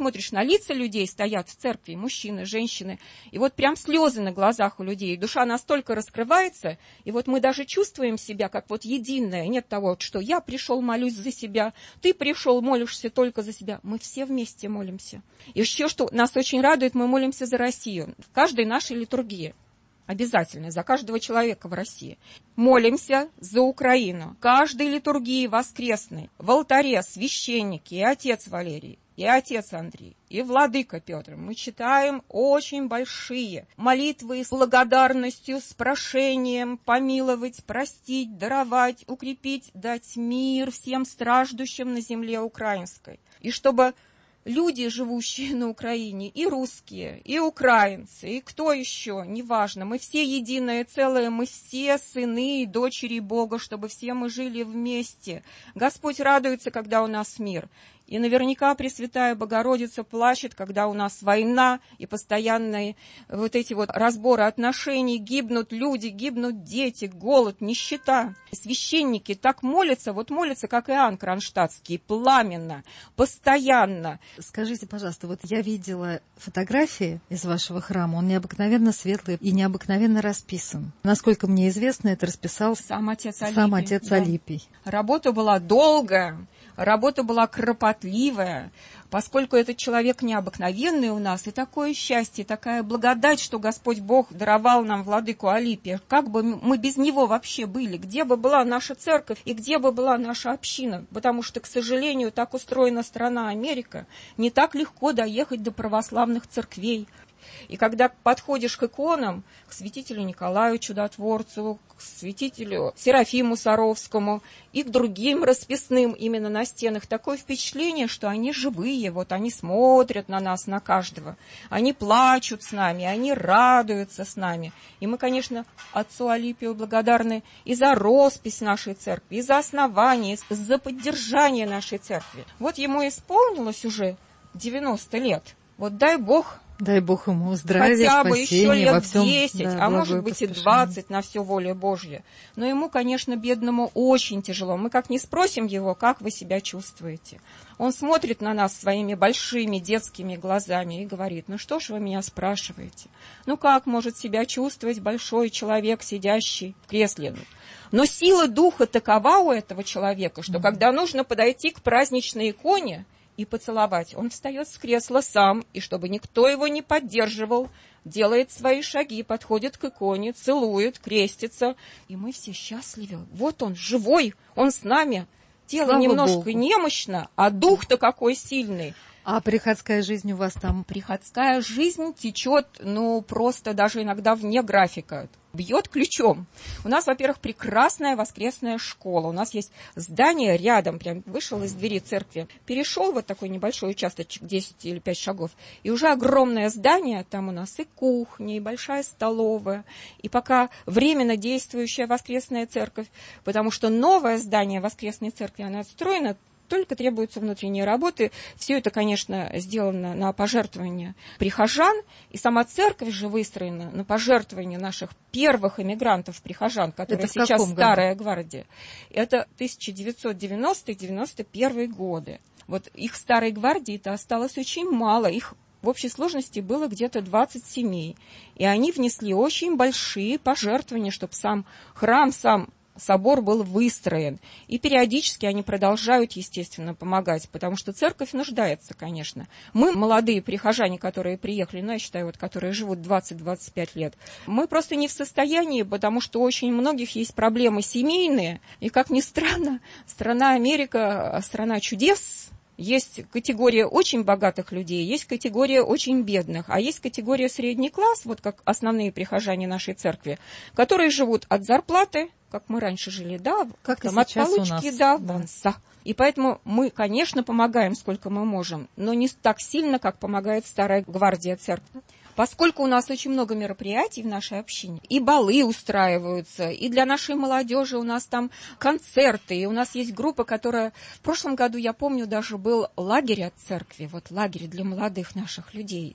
лица людей стоят в церкви, мужчины, женщины, и вот прям слезы на глазах у людей, и душа настолько раскрывается, и вот мы даже чувствуем себя как вот единое, нет того, что я пришел, молюсь за себя, ты пришел, молишься только за себя, мы все вместе молимся. И еще что нас очень радует, мы молимся за Россию, в каждой нашей литургии. Обязательно, за каждого человека в России. Молимся за Украину. Каждой литургии воскресной в алтаре священники и отец Валерий, и отец Андрей, и владыка Петр. Мы читаем очень большие молитвы с благодарностью, с прошением помиловать, простить, даровать, укрепить, дать мир всем страждущим на земле украинской. И чтобы люди, живущие на Украине, и русские, и украинцы, и кто еще, неважно, мы все единое целое, мы все сыны и дочери Бога, чтобы все мы жили вместе. Господь радуется, когда у нас мир. И наверняка Пресвятая Богородица плачет, когда у нас война и постоянные вот эти вот разборы отношений, гибнут люди, гибнут дети, голод, нищета. Священники так молятся, вот молятся, как Иоанн Кронштадтский, пламенно, постоянно. Скажите, пожалуйста, вот я видела фотографии из вашего храма, он необыкновенно светлый и необыкновенно расписан. Насколько мне известно, это расписал сам отец Алипий. Сам отец да. Алипий. Работа была долгая. Работа была кропотливая, поскольку этот человек необыкновенный у нас, и такое счастье, такая благодать, что Господь Бог даровал нам владыку Алипия. Как бы мы без него вообще были, где бы была наша церковь и где бы была наша община, потому что, к сожалению, так устроена страна Америка, не так легко доехать до православных церквей. И когда подходишь к иконам, к святителю Николаю Чудотворцу, к святителю Серафиму Саровскому и к другим расписным именно на стенах, такое впечатление, что они живые, вот они смотрят на нас, на каждого, они плачут с нами, они радуются с нами. И мы, конечно, отцу Алипию благодарны и за роспись нашей церкви, и за основание, и за поддержание нашей церкви. Вот ему исполнилось уже девяносто лет. Вот дай Бог... Дай Бог ему здравия, хотя бы спасения, еще лет во всем, десять, да, а может быть и двадцать на все воля Божья. Но ему, конечно, бедному очень тяжело. Мы как не спросим его, как вы себя чувствуете. Он смотрит на нас своими большими детскими глазами и говорит: ну что ж вы меня спрашиваете? Ну как может себя чувствовать большой человек, сидящий в кресле? Но сила духа такова у этого человека, что когда нужно подойти к праздничной иконе и поцеловать, он встает с кресла сам, и чтобы никто его не поддерживал, делает свои шаги, подходит к иконе, целует, крестится, и мы все счастливы. Вот он, живой, он с нами. Тело Слава немножко Богу. Немощно, а дух-то какой сильный. А приходская жизнь у вас там? Приходская жизнь течет, ну, просто даже иногда вне графика. Бьет ключом. У нас, во-первых, прекрасная воскресная школа. У нас есть здание рядом, прям вышел из двери церкви, перешел вот такой небольшой участочек, десять или пять шагов, и уже огромное здание, там у нас и кухня, и большая столовая, и пока временно действующая воскресная церковь, потому что новое здание воскресной церкви, оно отстроено, только требуются внутренние работы. Все это, конечно, сделано на пожертвование прихожан, и сама церковь же выстроена на пожертвование наших первых эмигрантов-прихожан, которые это сейчас Старая году? Гвардия. Это тысяча девятьсот девяностый — девяносто первый годы. Вот их Старой Гвардии-то осталось очень мало, их в общей сложности было где-то двадцать семей, и они внесли очень большие пожертвования, чтобы сам храм, сам собор был выстроен. И периодически они продолжают, естественно, помогать, потому что церковь нуждается, конечно. Мы, молодые прихожане, которые приехали, ну, я считаю, вот, которые живут двадцать — двадцать пять лет, мы просто не в состоянии, потому что у очень многих есть проблемы семейные. И, как ни странно, страна Америка, страна чудес. Есть категория очень богатых людей, есть категория очень бедных, а есть категория средний класс, вот как основные прихожане нашей церкви, которые живут от зарплаты, как мы раньше жили, да, как там, от получки до да. аванса. И поэтому мы, конечно, помогаем, сколько мы можем, но не так сильно, как помогает Старая Гвардия церкви. Поскольку у нас очень много мероприятий в нашей общине, и балы устраиваются, и для нашей молодежи у нас там концерты, и у нас есть группа, которая... В прошлом году, я помню, даже был лагерь от церкви, вот лагерь для молодых наших людей.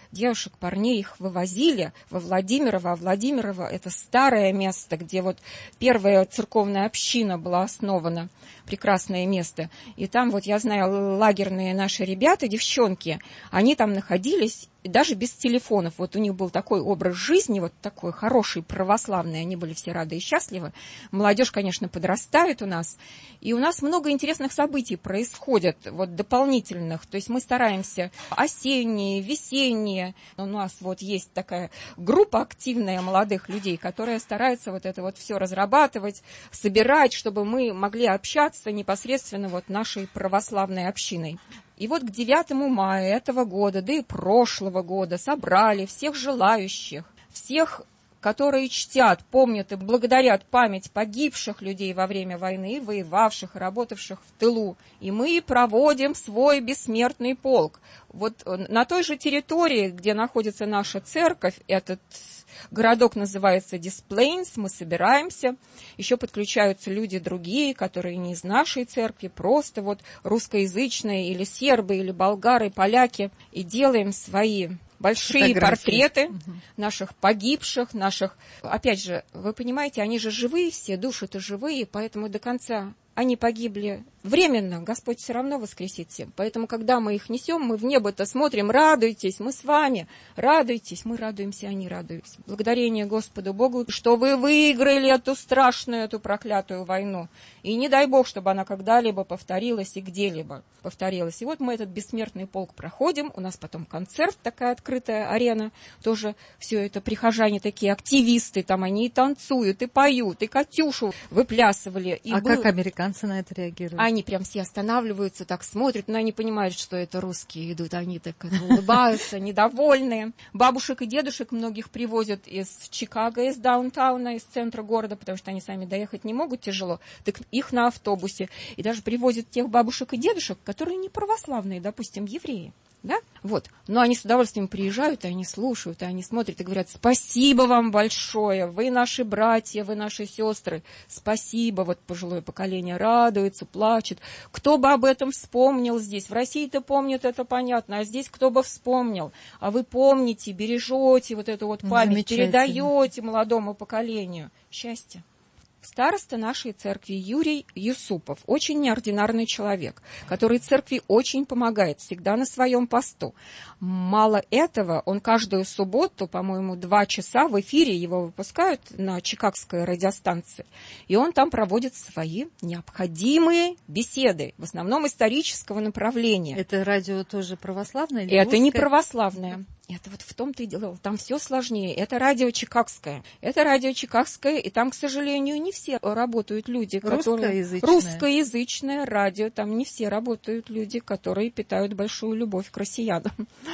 девушек, парней, их вывозили во Владимирово. А Владимирово – это старое место, где вот первая церковная община была основана. Прекрасное место. И там, вот я знаю, лагерные наши ребята, девчонки, они там находились даже без телефонов. Вот у них был такой образ жизни, вот такой хороший, православный. Они были все рады и счастливы. Молодежь, конечно, подрастает у нас. И у нас много интересных событий происходит, вот дополнительных. То есть мы стараемся осенние, весенние. У нас вот есть такая группа активная молодых людей, которая старается вот это вот все разрабатывать, собирать, чтобы мы могли общаться непосредственно вот нашей православной общиной. И вот к девятому мая этого года, да и прошлого года, собрали всех желающих, всех, которые чтят, помнят и благодарят память погибших людей во время войны, воевавших и работавших в тылу. И мы проводим свой бессмертный полк. Вот на той же территории, где находится наша церковь, этот городок называется Дисплейнс, мы собираемся, еще подключаются люди другие, которые не из нашей церкви, просто вот русскоязычные, или сербы, или болгары, поляки, и делаем свои большие портреты угу. наших погибших, наших... Опять же, вы понимаете, они же живые все, души-то живые, поэтому до конца они погибли временно, Господь все равно воскресит всем. Поэтому, когда мы их несем, мы в небо-то смотрим, радуйтесь, мы с вами, радуйтесь, мы радуемся, они радуются. Благодарение Господу Богу, что вы выиграли эту страшную, эту проклятую войну. И не дай Бог, чтобы она когда-либо повторилась и где-либо повторилась. И вот мы этот бессмертный полк проходим, у нас потом концерт, такая открытая арена, тоже все это прихожане такие активисты, там они и танцуют, и поют, и Катюшу выплясывали. И а был... как американцы на это реагируют? Они прям все останавливаются, так смотрят, но они понимают, что это русские идут, они так улыбаются, недовольные. Бабушек и дедушек многих привозят из Чикаго, из даунтауна, из центра города, потому что они сами доехать не могут, тяжело, так их на автобусе. И даже привозят тех бабушек и дедушек, которые не православные, допустим, евреи. Да? Вот. Но они с удовольствием приезжают, и они слушают, и они смотрят и говорят: спасибо вам большое, вы наши братья, вы наши сестры, спасибо. Вот пожилое поколение радуется, плачет. Кто бы об этом вспомнил здесь? В России-то помнят, это понятно, а здесь кто бы вспомнил? А вы помните, бережете вот эту вот память, передаете молодому поколению. Счастье. Староста нашей церкви Юрий Юсупов, очень неординарный человек, который церкви очень помогает, всегда на своем посту. Мало этого, он каждую субботу, по-моему, два часа в эфире его выпускают на чикагской радиостанции, и он там проводит свои необходимые беседы, в основном исторического направления. Это радио тоже православное или Это русское? не православное. Это вот в том-то и дело, там все сложнее. Это радио чикагское. Это радио чикагское, и там, к сожалению, не все работают люди, которые... Русскоязычное. Русскоязычное радио. Там не все работают люди, которые питают большую любовь к россиянам.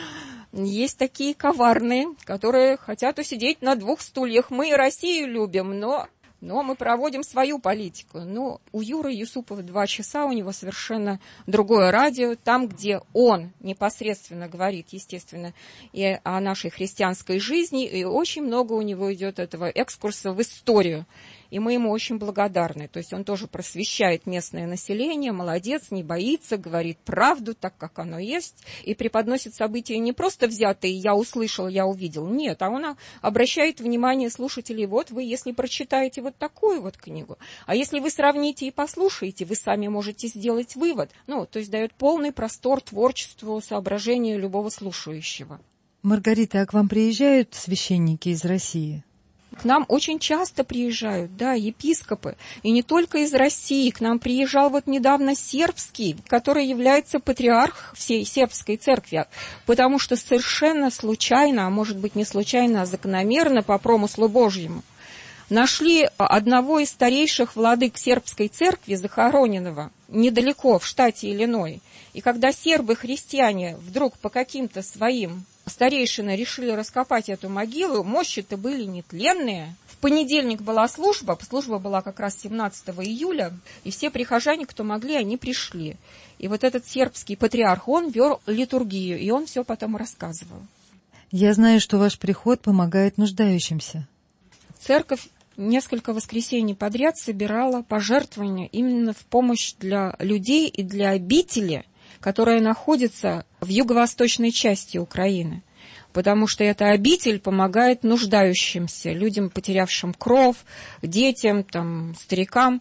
Есть такие коварные, которые хотят усидеть на двух стульях. Мы и Россию любим, но... Но мы проводим свою политику. Но у Юры Юсупова два часа, у него совершенно другое радио. Там, где он непосредственно говорит, естественно, и о нашей христианской жизни, и очень много у него идет этого экскурса в историю. И мы ему очень благодарны. То есть он тоже просвещает местное население, молодец, не боится, говорит правду так, как оно есть, и преподносит события не просто взятые «я услышал, я увидел». Нет, а он обращает внимание слушателей: вот вы, если прочитаете вот такую вот книгу, а если вы сравните и послушаете, вы сами можете сделать вывод. Ну, то есть дает полный простор творчеству, соображению любого слушающего. Маргарита, а к вам приезжают священники из России? К нам очень часто приезжают, да, епископы, и не только из России. К нам приезжал вот недавно сербский, который является патриарх всей сербской церкви, потому что совершенно случайно, а может быть не случайно, а закономерно по промыслу Божьему, нашли одного из старейших владык сербской церкви, захороненного недалеко, в штате Иллинойс. И когда сербы-христиане вдруг по каким-то своим старейшины решили раскопать эту могилу, мощи-то были нетленные. В понедельник была служба, служба была как раз семнадцатого июля, и все прихожане, кто могли, они пришли. И вот этот сербский патриарх, он вел литургию, и он все потом рассказывал. Я знаю, что ваш приход помогает нуждающимся. Церковь несколько воскресений подряд собирала пожертвования именно в помощь для людей и для обители, которая находится в юго-восточной части Украины. потому что эта обитель помогает нуждающимся, людям, потерявшим кров, детям, там, старикам.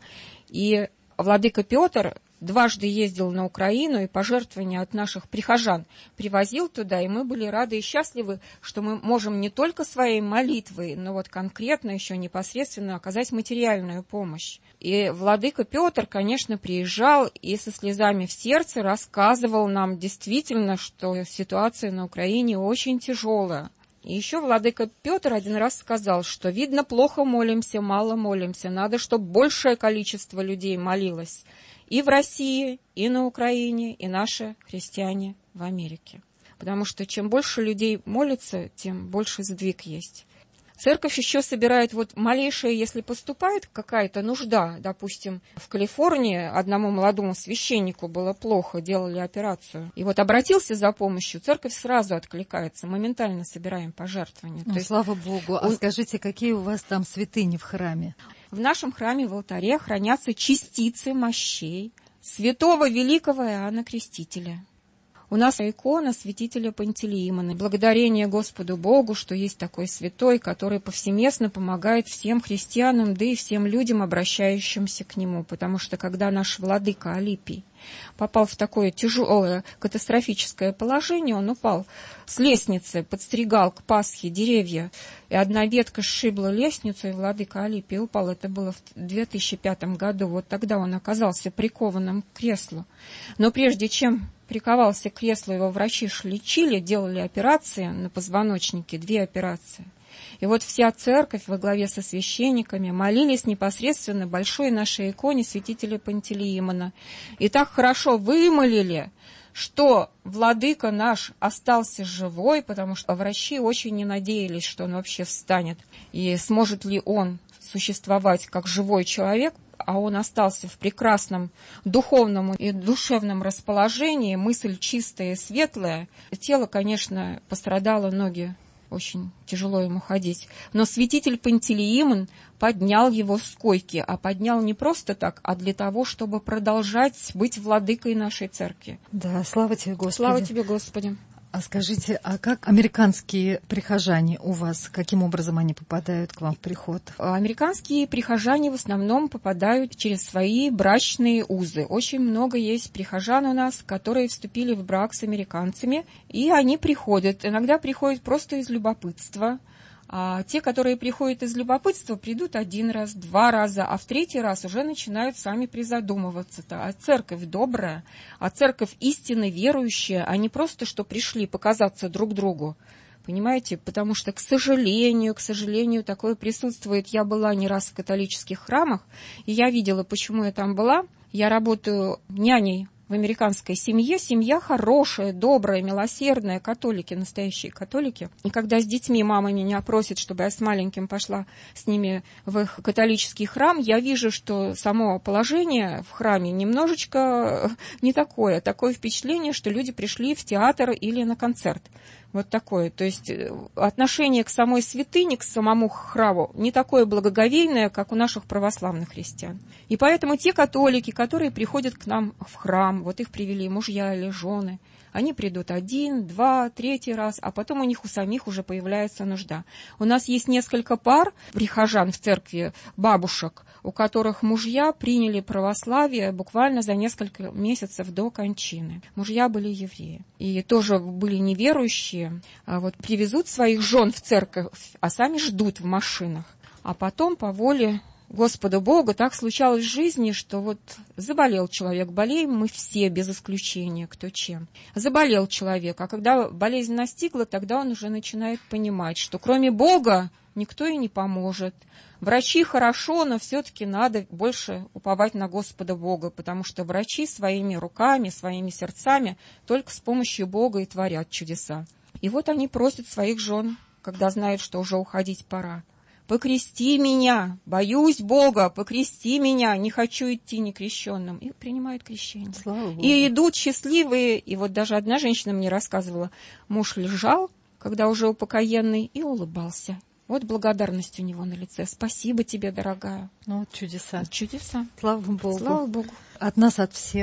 И владыка Петр дважды ездил на Украину, и пожертвования от наших прихожан привозил туда, и мы были рады и счастливы, что мы можем не только своей молитвой, но вот конкретно еще непосредственно оказать материальную помощь. И владыка Петр, конечно, приезжал и со слезами в сердце рассказывал нам действительно, что ситуация на Украине очень тяжелая. И еще владыка Петр один раз сказал, что, видно, плохо молимся, мало молимся, надо, чтобы большее количество людей молилось. И в России, и на Украине, и наши христиане в Америке. Потому что чем больше людей молится, тем больше сдвиг есть. Церковь еще собирает вот малейшее, если поступает какая-то нужда, допустим, в Калифорнии одному молодому священнику было плохо, делали операцию, и вот обратился за помощью, церковь сразу откликается, моментально собираем пожертвования. Ну, То есть, слава Богу. А у... скажите, какие у вас там святыни в храме? В нашем храме в алтаре хранятся частицы мощей святого великого Иоанна Крестителя. У нас икона святителя Пантелеимона. Благодарение Господу Богу, что есть такой святой, который повсеместно помогает всем христианам, да и всем людям, обращающимся к нему. Потому что когда наш владыка Алипий попал в такое тяжелое катастрофическое положение, он упал с лестницы, подстригал к Пасхе деревья, и одна ветка сшибла лестницу, и владыка Алипий упал. Это было в две тысячи пятом году. Вот тогда он оказался прикованным к креслу. Но прежде чем приковался к креслу, его врачи лечили, делали операции на позвоночнике, две операции. И вот вся церковь во главе со священниками молились непосредственно большой нашей иконе святителя Пантелеимона. И так хорошо вымолили, что владыка наш остался живой, потому что врачи очень не надеялись, что он вообще встанет. И сможет ли он существовать как живой человек, а он остался в прекрасном духовном и душевном расположении, мысль чистая и светлая. Тело, конечно, пострадало, ноги очень тяжело ему ходить. Но святитель Пантелеимон поднял его с койки, а поднял не просто так, а для того, чтобы продолжать быть владыкой нашей церкви. Да, слава тебе, Господи. Слава тебе, Господи. А скажите, а как американские прихожане у вас, каким образом они попадают к вам в приход? Американские прихожане в основном попадают через свои брачные узы. Очень много есть прихожан у нас, которые вступили в брак с американцами, и они приходят. Иногда приходят просто из любопытства. А те, которые приходят из любопытства, придут один раз, два раза, а в третий раз уже начинают сами призадумываться-то. А церковь добрая, а церковь истинно верующая, а не просто, что пришли показаться друг другу. Понимаете? Потому что, к сожалению, к сожалению, такое присутствует. Я была не раз в католических храмах, и я видела, почему я там была. Я работаю няней в американской семье. Семья хорошая, добрая, милосердная, католики, настоящие католики. И когда с детьми мама меня просит, чтобы я с маленьким пошла с ними в их католический храм, я вижу, что само положение в храме немножечко не такое. Такое впечатление, что люди пришли в театр или на концерт. Вот такое. То есть отношение к самой святыне, к самому храму не такое благоговейное, как у наших православных христиан. И поэтому те католики, которые приходят к нам в храм, вот их привели мужья или жены, они придут один, два, третий раз, а потом у них у самих уже появляется нужда. У нас есть несколько пар прихожан в церкви, бабушек, у которых мужья приняли православие буквально за несколько месяцев до кончины. Мужья были евреи. И тоже были неверующие. А вот привезут своих жен в церковь, а сами ждут в машинах. А потом по воле Господа Бога так случалось в жизни, что вот заболел человек, болеем мы все, без исключения, кто чем. Заболел человек, а когда болезнь настигла, тогда он уже начинает понимать, что кроме Бога никто и не поможет. Врачи хорошо, но все-таки надо больше уповать на Господа Бога, потому что врачи своими руками, своими сердцами только с помощью Бога и творят чудеса. И вот они просят своих жен, когда знают, что уже уходить пора: «Покрести меня, боюсь Бога, покрести меня, не хочу идти некрещенным». И принимают крещение. Слава Богу. И идут счастливые. И вот даже одна женщина мне рассказывала, муж лежал, когда уже упокоенный, и улыбался. Вот благодарность у него на лице. Спасибо тебе, дорогая. Ну, вот чудеса. Чудеса. Слава Богу. Слава Богу. От нас, от всех,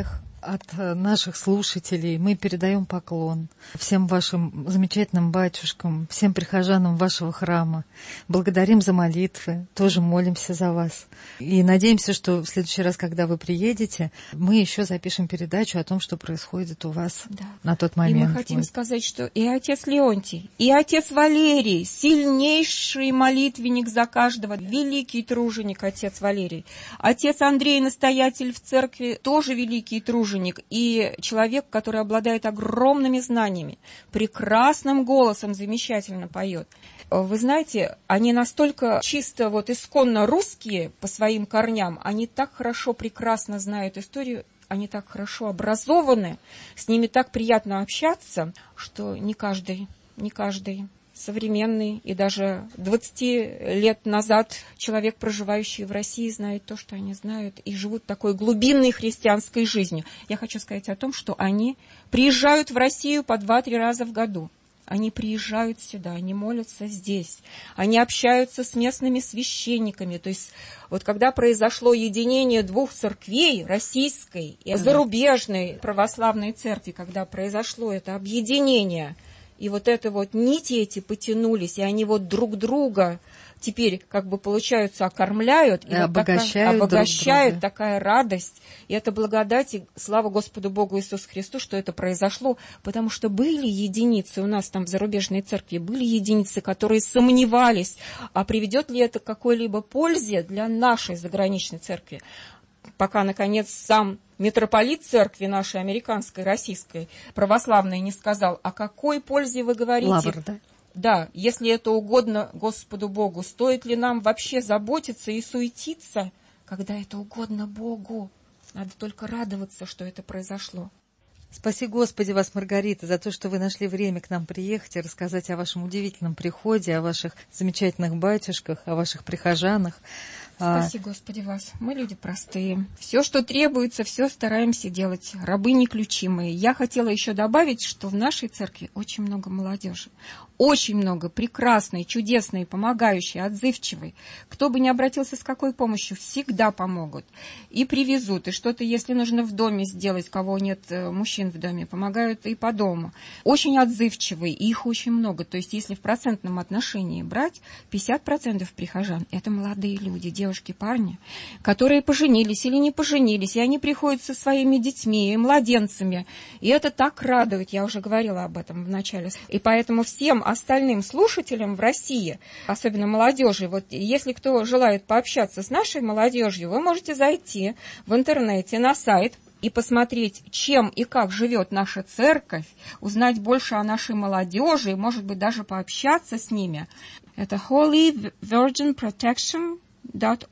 От наших слушателей мы передаем поклон всем вашим замечательным батюшкам, всем прихожанам вашего храма. Благодарим за молитвы, тоже молимся за вас. И надеемся, что в следующий раз, когда вы приедете, мы еще запишем передачу о том, что происходит у вас да. на тот момент. И мы хотим вот. сказать, что и отец Леонтий, и отец Валерий, сильнейший молитвенник за каждого, великий труженик отец Валерий. Отец Андрей, настоятель в церкви, тоже великий труженик. И человек, который обладает огромными знаниями, прекрасным голосом, замечательно поет. Вы знаете, они настолько чисто вот исконно русские по своим корням, они так хорошо, прекрасно знают историю, они так хорошо образованы, с ними так приятно общаться, что не каждый, не каждый современный и даже двадцать лет назад человек, проживающий в России, знает то, что они знают, и живут такой глубинной христианской жизнью. Я хочу сказать о том, что они приезжают в Россию по два-три раза в году. Они приезжают сюда, они молятся здесь, они общаются с местными священниками. То есть вот когда произошло единение двух церквей, российской и зарубежной православной церкви, когда произошло это объединение, и вот это вот нити эти потянулись, и они вот друг друга теперь, как бы, получается, окормляют. И, и вот обогащают, такая, обогащают такая радость. И это благодать, и слава Господу Богу Иисусу Христу, что это произошло. Потому что были единицы у нас там в зарубежной церкви, были единицы, которые сомневались, а приведет ли это к какой-либо пользе для нашей заграничной церкви. Пока, наконец, сам митрополит церкви нашей, американской, российской, православной, не сказал, о какой пользе вы говорите. Лавр, да? Да, если это угодно Господу Богу, стоит ли нам вообще заботиться и суетиться, когда это угодно Богу? Надо только радоваться, что это произошло. Спаси Господи вас, Маргарита, за то, что вы нашли время к нам приехать и рассказать о вашем удивительном приходе, о ваших замечательных батюшках, о ваших прихожанах. Спаси Господи вас. Мы люди простые. Все, что требуется, все стараемся делать. Рабы неключимые. Я хотела еще добавить, что в нашей церкви очень много молодежи. Очень много прекрасной, чудесной, помогающей, отзывчивой. Кто бы ни обратился с какой помощью, всегда помогут. И привезут, и что-то, если нужно в доме сделать, кого нет мужчин в доме, помогают и по дому. Очень отзывчивые, и их очень много. То есть, если в процентном отношении брать, пятьдесят процентов прихожан – это молодые люди, девушки, парни, которые поженились или не поженились, и они приходят со своими детьми и младенцами. И это так радует, я уже говорила об этом в начале. И поэтому всем остальным слушателям в России, особенно молодежи, вот если кто желает пообщаться с нашей молодежью, вы можете зайти в интернете на сайт и посмотреть, чем и как живет наша церковь, узнать больше о нашей молодежи и, может быть, даже пообщаться с ними. Это holy virgin protection dot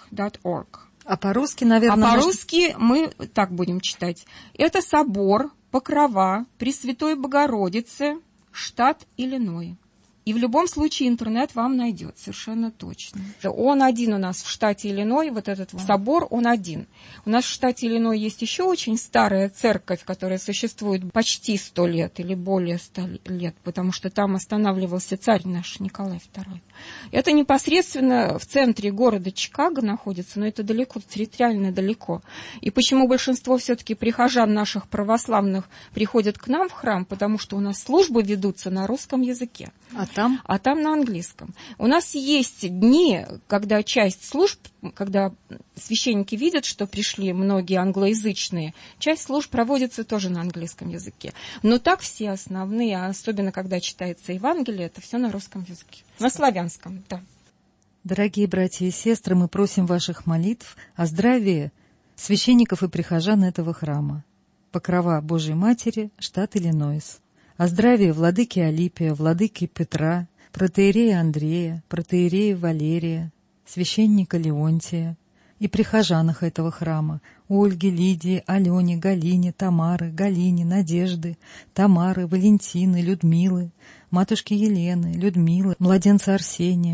org. А по-русски, наверное... А по-русски мы так будем читать. Это собор Покрова Пресвятой Богородицы, штат Иллинойс. И в любом случае интернет вам найдет, совершенно точно. Он один у нас в штате Иллинойс, вот этот собор, он один. У нас в штате Иллинойс есть еще очень старая церковь, которая существует почти сто лет или более ста лет, потому что там останавливался царь наш Николай второй. Это непосредственно в центре города Чикаго находится, но это далеко, территориально далеко. И почему большинство все-таки прихожан наших православных приходят к нам в храм? Потому что у нас службы ведутся на русском языке. А там? А там на английском. У нас есть дни, когда часть служб, когда священники видят, что пришли многие англоязычные, часть служб проводится тоже на английском языке. Но так все основные, особенно когда читается Евангелие, это все на русском языке. На славянском, да. Дорогие братья и сестры, мы просим ваших молитв о здравии священников и прихожан этого храма. Покрова Божией Матери, штат Иллинойс. О здравии владыки Алипия, владыки Петра, протоиерея Андрея, протоиерея Валерия, священника Леонтия и прихожанах этого храма: Ольге, Лидии, Алене, Галине, Тамары, Галине, Надежды, Тамары, Валентины, Людмилы, матушки Елены, Людмилы, младенца Арсения,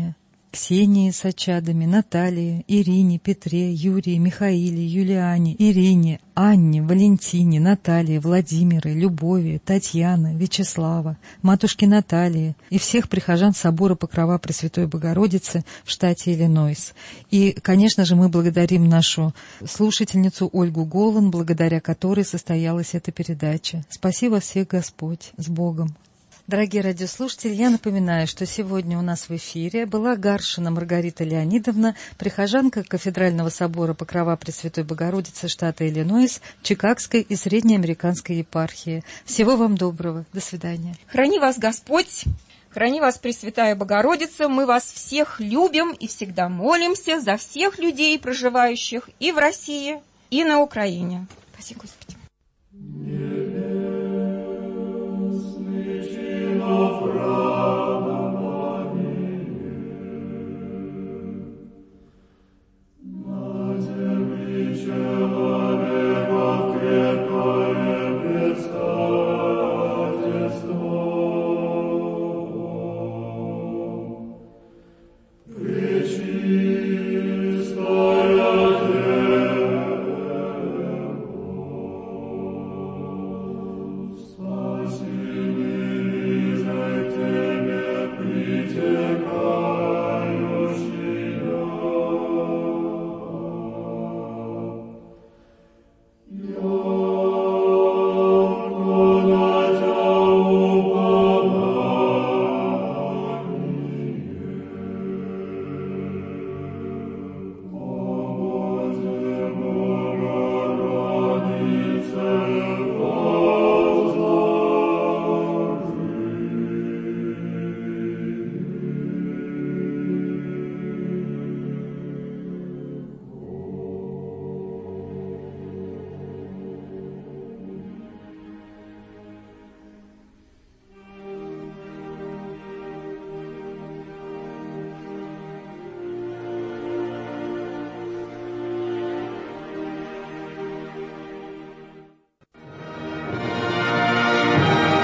Ксении с очадами, Наталье, Ирине, Петре, Юрии, Михаиле, Юлиане, Ирине, Анне, Валентине, Наталье, Владимире, Любови, Татьяна, Вячеслава, матушке Наталье и всех прихожан собора Покрова Пресвятой Богородицы в штате Иллинойс. И, конечно же, мы благодарим нашу слушательницу Ольгу Голан, благодаря которой состоялась эта передача. Спасибо всех, Господь, с Богом. Дорогие радиослушатели, я напоминаю, что сегодня у нас в эфире была Гаршина Маргарита Леонидовна, прихожанка Кафедрального собора Покрова Пресвятой Богородицы штата Иллинойс, Чикагской и Среднеамериканской епархии. Всего вам доброго. До свидания. Храни вас Господь, храни вас Пресвятая Богородица. Мы вас всех любим и всегда молимся за всех людей, проживающих и в России, и на Украине. Спаси Господи.